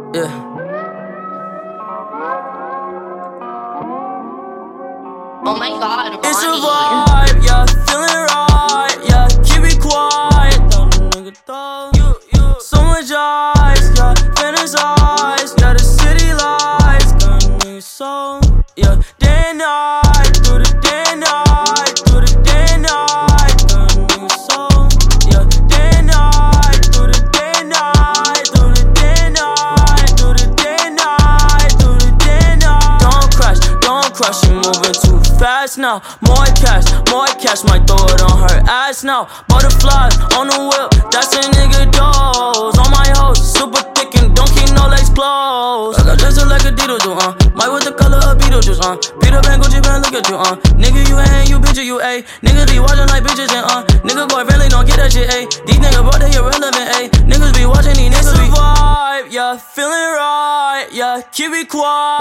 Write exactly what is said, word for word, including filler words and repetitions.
Yeah. Oh my god, Ronnie. It's a vibe, yeah, feeling right, yeah, keep it quiet, don't nigga though. You, you. So much ice, yeah, fantasize, yeah, the city lights, got niggas so, yeah, day and night, through the day and night, through the day and night, got niggas so, yeah, day and night, through the day and night, through the day and night, through the day and night, through the day and night. Don't crash, don't crash, you moving too fast now. More cash, more cash, might throw it on her ass now. Butterflies on the whip, that's a nigga dose. On my hoes, super thick and don't keep no legs closed. I got dressed like a Dito do, uh. Might with the color of Beetlejuice, uh. Peter Pan, Gucci Pan, look at you, uh. Nigga, you ain't, you bitch, you A. Niggas be watching like bitches and, uh. Nigga boy really don't get that shit, A. These niggas brought they irrelevant, A. Niggas be watching, these niggas be vibe, yeah, feeling right, yeah, keep it quiet.